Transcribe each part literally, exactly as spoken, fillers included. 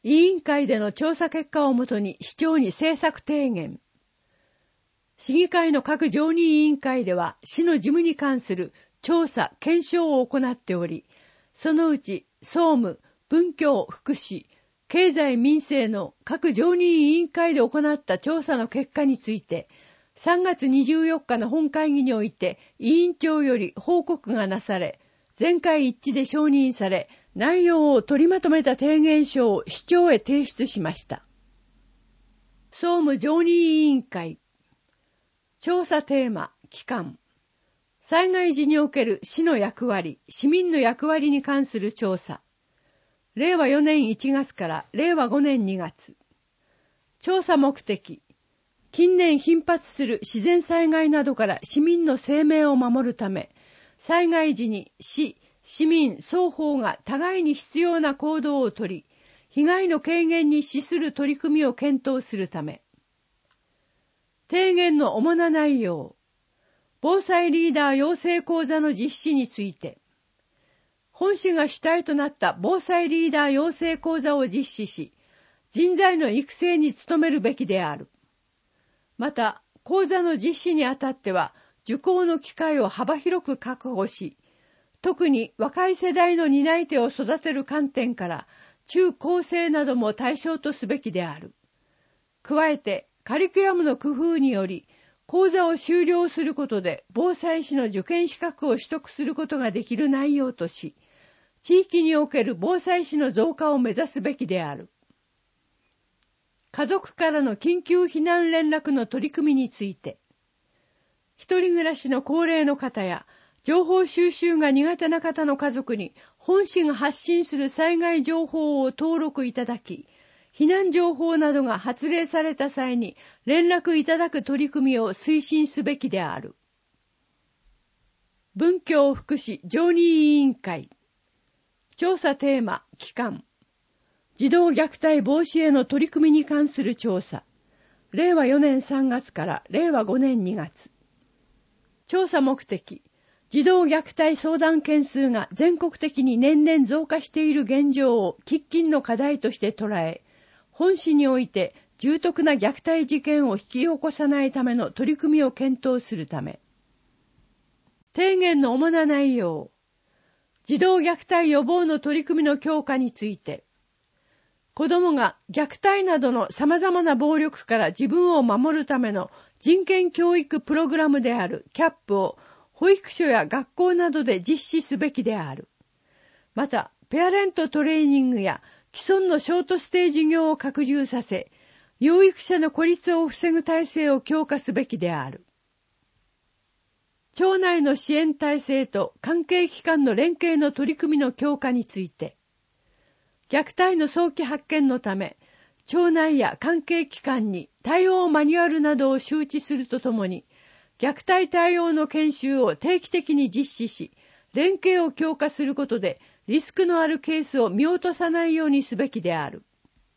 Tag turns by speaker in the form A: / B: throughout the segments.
A: 委員会での調査結果をもとに市長に政策提言。市議会の各常任委員会では市の事務に関する調査・検証を行っており、そのうち総務、文教、福祉、経済民生の各常任委員会で行った調査の結果について、さんがつにじゅうよっかの本会議において委員長より報告がなされ、全会一致で承認され、内容を取りまとめた提言書を市長へ提出しました。総務常任委員会。調査テーマ、期間。災害時における市の役割、市民の役割に関する調査。れいわよねんいちがつかられいわごねんにがつ。調査目的。近年頻発する自然災害などから市民の生命を守るため、災害時に市、市民双方が互いに必要な行動をとり、被害の軽減に資する取り組みを検討するため。提言の主な内容。防災リーダー養成講座の実施について。本市が主体となった防災リーダー養成講座を実施し、人材の育成に努めるべきである。また、講座の実施にあたっては、受講の機会を幅広く確保し、特に若い世代の担い手を育てる観点から、中高生なども対象とすべきである。加えて、カリキュラムの工夫により、講座を修了することで防災士の受験資格を取得することができる内容とし、地域における防災士の増加を目指すべきである。家族からの緊急避難連絡の取り組みについて、一人暮らしの高齢の方や、情報収集が苦手な方の家族に本市が発信する災害情報を登録いただき、避難情報などが発令された際に連絡いただく取り組みを推進すべきである。文教福祉常任委員会。調査テーマ、期間。児童虐待防止への取り組みに関する調査。れいわよねんさんがつかられいわごねんにがつ。調査目的。児童虐待相談件数が全国的に年々増加している現状を喫緊の課題として捉え、本市において重篤な虐待事件を引き起こさないための取り組みを検討するため。提言の主な内容。児童虐待予防の取り組みの強化について。子どもが虐待などの様々な暴力から自分を守るための人権教育プログラムであるキャップを保育所や学校などで実施すべきである。また、ペアレントトレーニングや既存のショートステー事業を拡充させ、養育者の孤立を防ぐ体制を強化すべきである。町内の支援体制と関係機関の連携の取り組みの強化について、虐待の早期発見のため、町内や関係機関に対応マニュアルなどを周知するとともに、虐待対応の研修を定期的に実施し、連携を強化することでリスクのあるケースを見落とさないようにすべきである。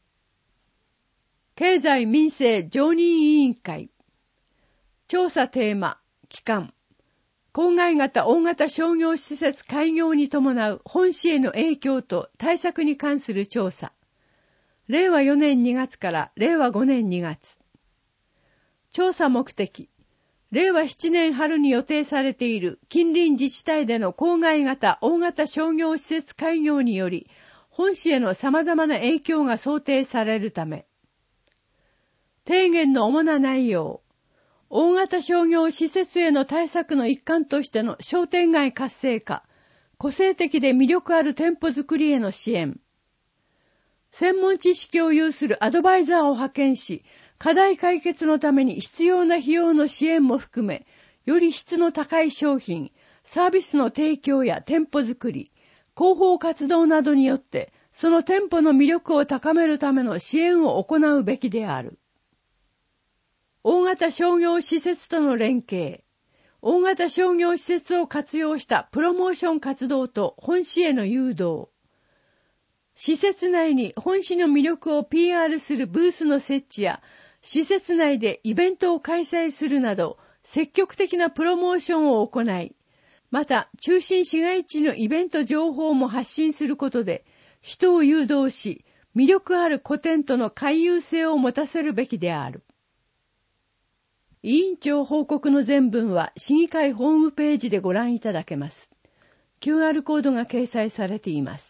A: 経済民生常任委員会。調査テーマ、期間。郊外型大型商業施設開業に伴う本市への影響と対策に関する調査。れいわよねんにがつかられいわごねんにがつ。調査目的。れいわななねん春に予定されている近隣自治体での郊外型大型商業施設開業により、本市への様々な影響が想定されるため。提言の主な内容。大型商業施設への対策の一環としての商店街活性化、個性的で魅力ある店舗作りへの支援。専門知識を有するアドバイザーを派遣し、課題解決のために必要な費用の支援も含め、より質の高い商品、サービスの提供や店舗作り、広報活動などによって、その店舗の魅力を高めるための支援を行うべきである。大型商業施設との連携。大型商業施設を活用したプロモーション活動と本市への誘導。施設内に本市の魅力を ピーアール するブースの設置や、施設内でイベントを開催するなど、積極的なプロモーションを行い、また中心市街地のイベント情報も発信することで、人を誘導し、 魅力ある古典との回遊性を持たせるべきである。委員長報告の全文は市議会ホームページでご覧いただけます。キューアール コードが掲載されています。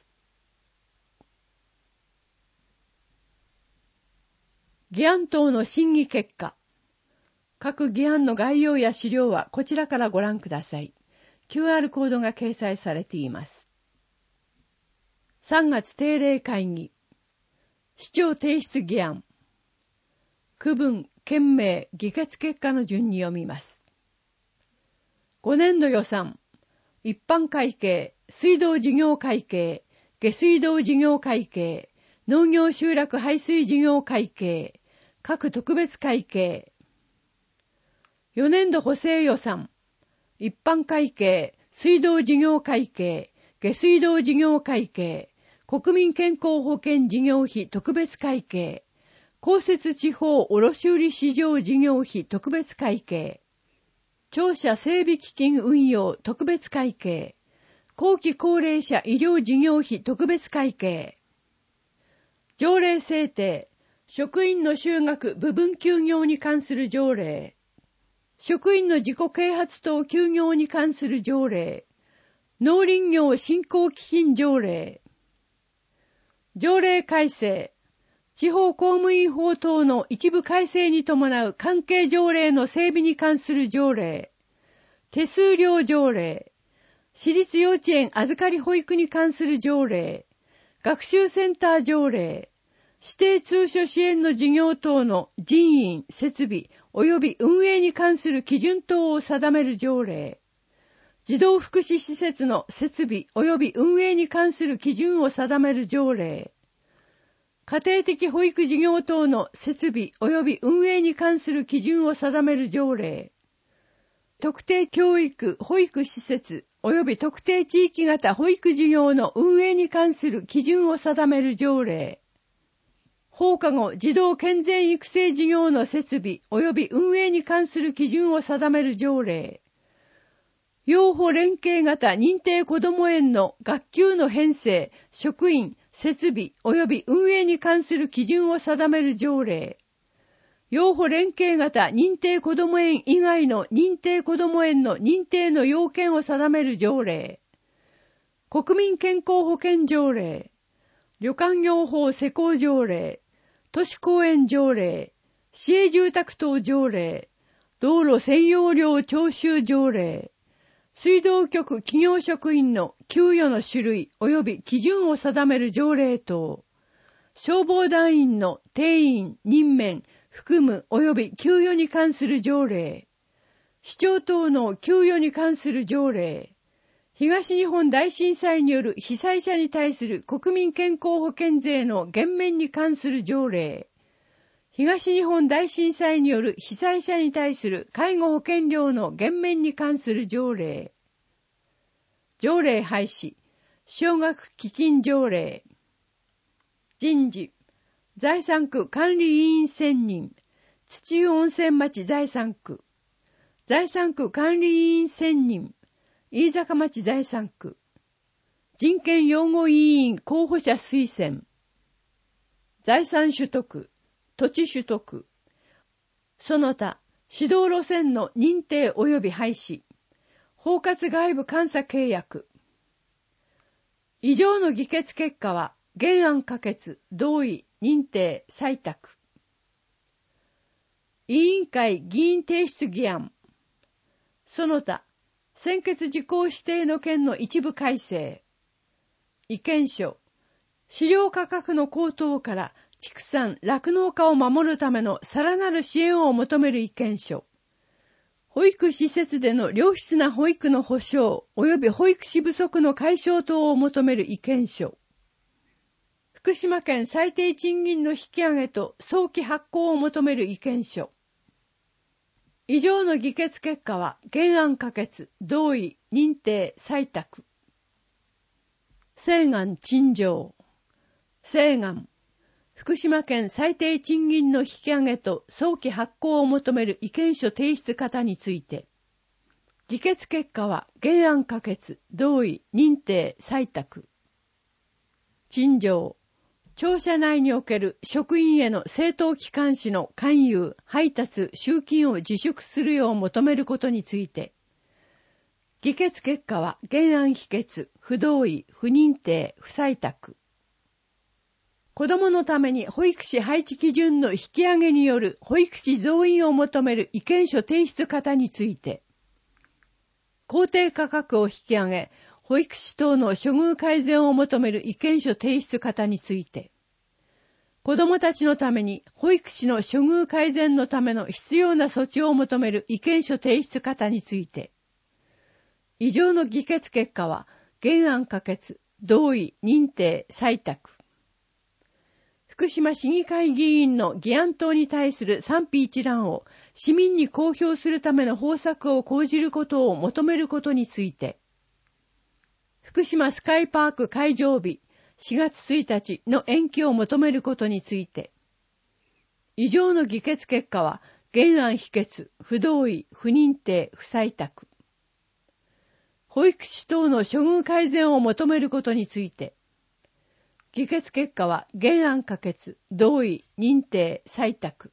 A: 議案等の審議結果。各議案の概要や資料はこちらからご覧ください。キューアール コードが掲載されています。さんがつ定例会議。市長提出議案。区分、県名、議決結果の順に読みます。ごねんど予算。一般会計、水道事業会計、下水道事業会計、農業集落排水事業会計、各特別会計。よねんど補正予算。一般会計、水道事業会計、下水道事業会計、国民健康保険事業費特別会計、公設地方卸売市場事業費特別会計、庁舎整備基金運用特別会計、後期高齢者医療事業費特別会計、条例制定、職員の就学部分休業に関する条例、職員の自己啓発等休業に関する条例、農林業振興基金条例、条例改正、地方公務員法等の一部改正に伴う関係条例の整備に関する条例、手数料条例、私立幼稚園預かり保育に関する条例、学習センター条例、指定通所支援の事業等の人員、設備及び運営に関する基準等を定める条例、児童福祉施設の設備及び運営に関する基準を定める条例、家庭的保育事業等の設備及び運営に関する基準を定める条例、特定教育保育施設及び特定地域型保育事業の運営に関する基準を定める条例、放課後児童健全育成事業の設備及び運営に関する基準を定める条例、養護連携型認定こども園の学級の編成、職員、設備及び運営に関する基準を定める条例、養護連携型認定こども園以外の認定こども園の認定の要件を定める条例、国民健康保険条例、旅館業法施行条例、都市公園条例、市営住宅等条例、道路占用料徴収条例、水道局企業職員の給与の種類及び基準を定める条例等、消防団員の定員、任免、含む及び給与に関する条例、市長等の給与に関する条例、東日本大震災による被災者に対する国民健康保険税の減免に関する条例、東日本大震災による被災者に対する介護保険料の減免に関する条例、条例廃止、奨学基金条例、人事、財産区管理委員選任、土湯温泉町財産区、財産区管理委員選任、飯坂町財産区、人権擁護委員候補者推薦、財産取得、土地取得、その他、指導路線の認定及び廃止、包括外部監査契約。以上の議決結果は、原案可決、同意、認定、採択。委員会議員提出議案。その他、専決事項指定の件の一部改正。意見書。飼料価格の高騰から畜産・酪農家を守るためのさらなる支援を求める意見書。保育施設での良質な保育の保障及び保育士不足の解消等を求める意見書。福島県最低賃金の引き上げと早期発行を求める意見書。以上の議決結果は原案可決、同意、認定、採択。請願陳情。請願。福島県最低賃金の引き上げと早期発行を求める意見書提出方について、議決結果は原案可決、同意、認定、採択。陳情。 庁舎内における職員への政党機関紙の勧誘、配達、集金を自粛するよう求めることについて、議決結果は原案否決、不同意、不認定、不採択。子どものために保育士配置基準の引き上げによる保育士増員を求める意見書提出方について、公定価格を引き上げ、保育士等の処遇改善を求める意見書提出方について、子どもたちのために保育士の処遇改善のための必要な措置を求める意見書提出方について、以上の議決結果は原案可決、同意、認定、採択。福島市議会議員の議案等に対する賛否一覧を市民に公表するための方策を講じることを求めることについて、福島スカイパーク開場日しがつついたちの延期を求めることについて、以上の議決結果は原案否決、不同意、不認定、不採択。保育士等の処遇改善を求めることについて、議決結果は原案可決、同意、認定、採択。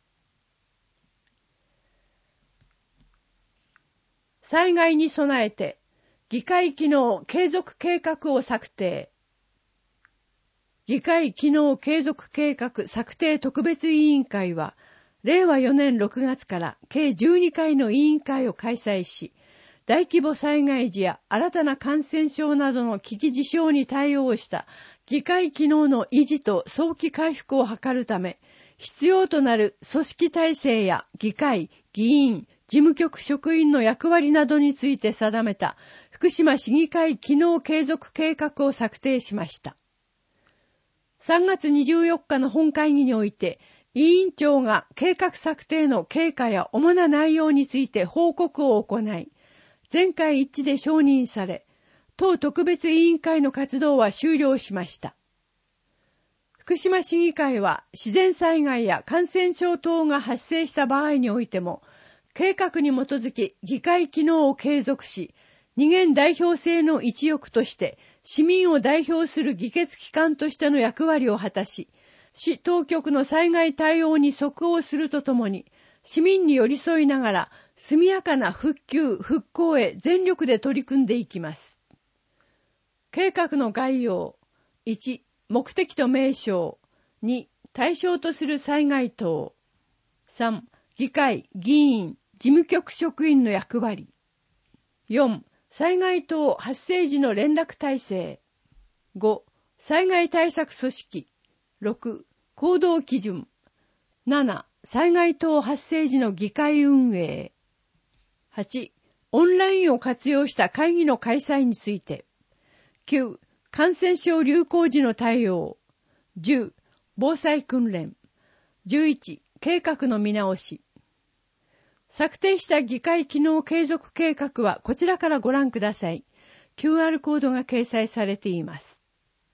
A: 災害に備えて、議会機能継続計画を策定。議会機能継続計画策定特別委員会は、れいわよねんろくがつから計じゅうにかいの委員会を開催し、大規模災害時や新たな感染症などの危機事象に対応した議会機能の維持と早期回復を図るため、必要となる組織体制や議会、議員、事務局職員の役割などについて定めた福島市議会機能継続計画を策定しました。さんがつにじゅうよっかの本会議において、委員長が計画策定の経過や主な内容について報告を行い、全会一致で承認され、当特別委員会の活動は終了しました。福島市議会は自然災害や感染症等が発生した場合においても、計画に基づき議会機能を継続し、二元代表制の一翼として市民を代表する議決機関としての役割を果たし、市当局の災害対応に即応するとともに、市民に寄り添いながら速やかな復旧・復興へ全力で取り組んでいきます。計画の概要。いち、目的と名称。に、対象とする災害等。さん、議会・議員・事務局職員の役割。よん、災害等発生時の連絡体制。ご、災害対策組織。ろく、行動基準。なな、災害等発生時の議会運営。はち、オンラインを活用した会議の開催について。きゅう、感染症流行時の対応。じゅう、防災訓練。じゅういち、計画の見直し。策定した議会機能継続計画はこちらからご覧ください。キューアール コードが掲載されています。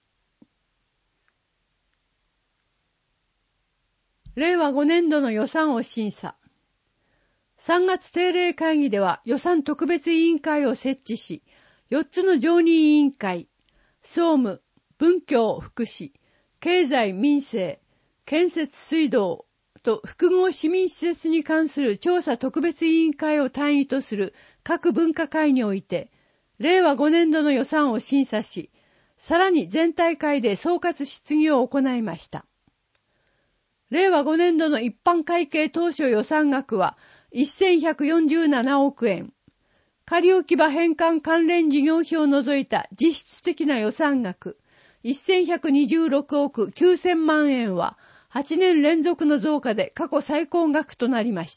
A: れいわごねんどの予算を審査。さんがつ定例会議では予算特別委員会を設置し、よっつの常任委員会、総務、文教、福祉、経済民生、建設水道と複合市民施設に関する調査特別委員会を単位とする各分科会において、れいわごねんどの予算を審査し、さらに全体会で総括質疑を行いました。れいわごねんどの一般会計当初予算額はせんひゃくよんじゅうななおくえん。仮置き場返還関連事業費を除いた実質的な予算額せんひゃくにじゅうろくおくきゅうせんまんえんははちねん連続の増加で過去最高額となりました。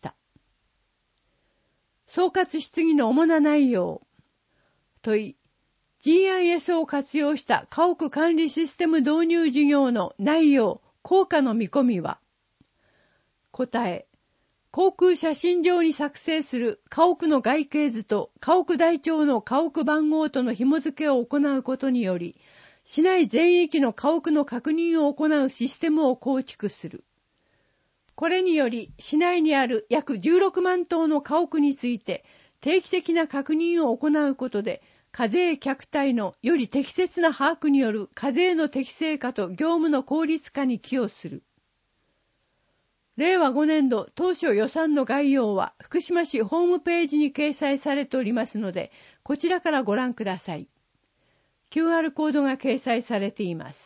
A: 総括質疑の主な内容。問い、ジーアイエス を活用した家屋管理システム導入事業の内容、効果の見込みは。答え、航空写真上に作成する家屋の外形図と家屋台帳の家屋番号との紐付けを行うことにより、市内全域の家屋の確認を行うシステムを構築する。これにより、市内にある約じゅうろくまんとうの家屋について定期的な確認を行うことで、 課税客体のより適切な把握による課税の適正化と業務の効率化に寄与する。れいわごねんど当初予算の概要は福島市ホームページに掲載されておりますので、こちらからご覧ください。キューアール コードが掲載されています。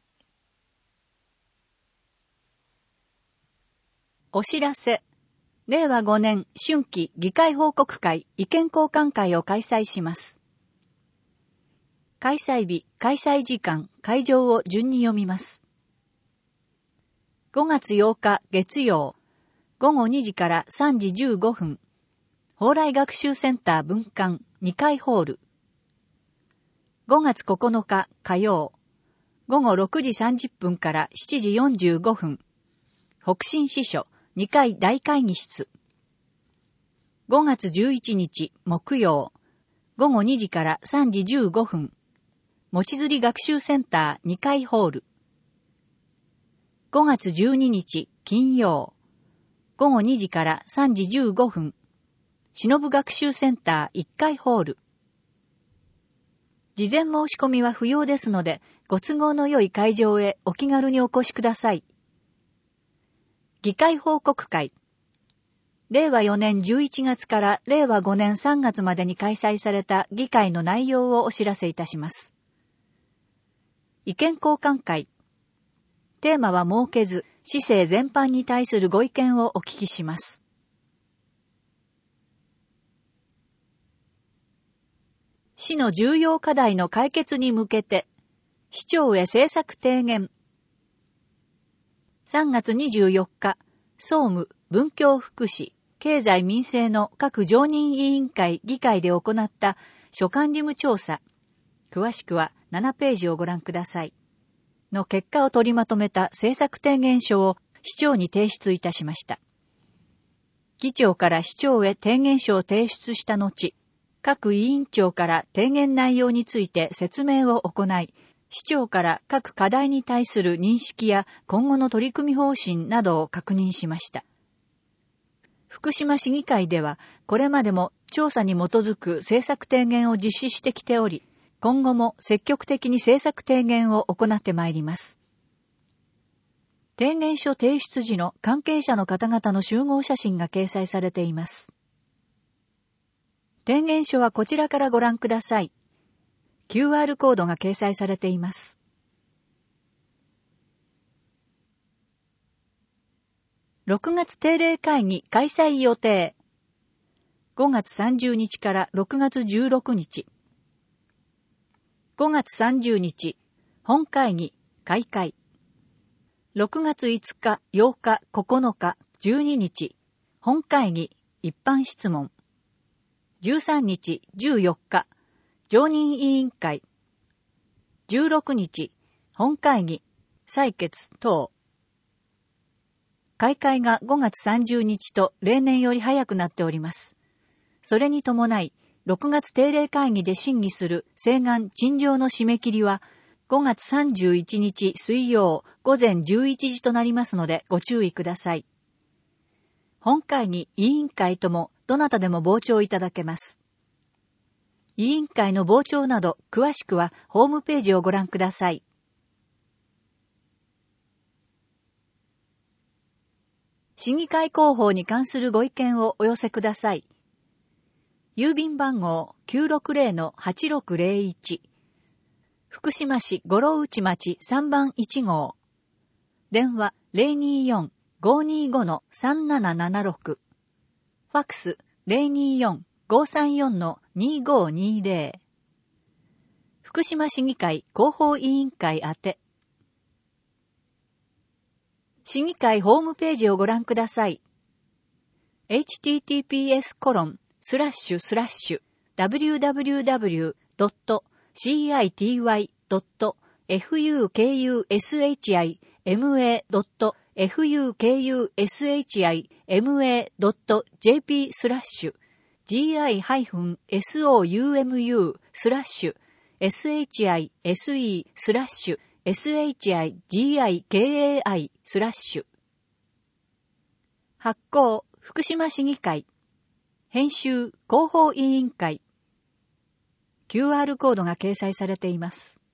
B: お知らせ。れいわごねん春季議会報告会意見交換会を開催します。開催日、開催時間、会場を順に読みます。ごがつようか月曜、ごごにじからさんじじゅうごふん、蓬莱学習センター分館にかいホール。ごがつここのか火曜、ごごろくじさんじゅっぷんからしちじよんじゅうごふん、北信支所にかい大会議室。ごがつじゅういちにち木曜、ごごにじからさんじじゅうごふん、もちづり学習センターにかいホール。ごがつじゅうににち金曜、ごごにじからさんじじゅうごふん、しのぶ学習センターいっかいホール。事前申し込みは不要ですので、ご都合の良い会場へお気軽にお越しください。議会報告会。れいわよねんじゅういちがつかられいわごねんさんがつまでに開催された議会の内容をお知らせいたします。意見交換会。テーマは設けず、市政全般に対するご意見をお聞きします。市の重要課題の解決に向けて、市長へ政策提言。さんがつにじゅうよっか、総務、文教福祉、経済民生の各常任委員会議会で行った所管事務調査。詳しくはななページをご覧ください。の結果を取りまとめた政策提言書を市長に提出いたしました。議長から市長へ提言書を提出した後、各委員長から提言内容について説明を行い、市長から各課題に対する認識や今後の取り組み方針などを確認しました。福島市議会では、これまでも調査に基づく政策提言を実施してきており、今後も積極的に政策提言を行ってまいります。提言書提出時の関係者の方々の集合写真が掲載されています。提言書はこちらからご覧ください。キューアール コードが掲載されています。ろくがつ定例会議開催予定。ごがつさんじゅうにちからろくがつじゅうろくにち。ごがつさんじゅうにち、本会議、開会。ろくがついつか、ようか、ここのか、じゅうににち、本会議、一般質問。じゅうさんにち、じゅうよっか、常任委員会。じゅうろくにち、本会議、採決等。開会がごがつさんじゅうにちと例年より早くなっております。それに伴い、ろくがつ定例会議で審議する請願陳情の締め切りはごがつさんじゅういちにち水曜午前じゅういちじとなりますのでご注意ください。本会議委員会ともどなたでも傍聴いただけます。委員会の傍聴など詳しくはホームページをご覧ください。市議会広報に関するご意見をお寄せください。郵便番号 きゅうろくぜろのはちろくぜろいち 福島市五郎内町さんばんいちごう電話 ゼロにーよん ごーにーご さんななななろく ファックス ゼロにーよん ごーさんよん にーごーにーぜろ 福島市議会広報委員会宛て。市議会ホームページをご覧ください。エイチティーティーピーエスコロンスラッシュスラッシュダブリューダブリューダブリュードットシーアイティーワイドットエフユーケーユーエスエイチアイエムエードットエフユーケーユーエスエイチアイエムエードットジェーピースラッシュジーアイハイフンエスオーユーエムユースラッシュエスエイチアイエスイースラッシュエスエイチアイジーアイケーエーアイスラッシュ発行福島市議会編集広報委員会キューアール コードが掲載されています。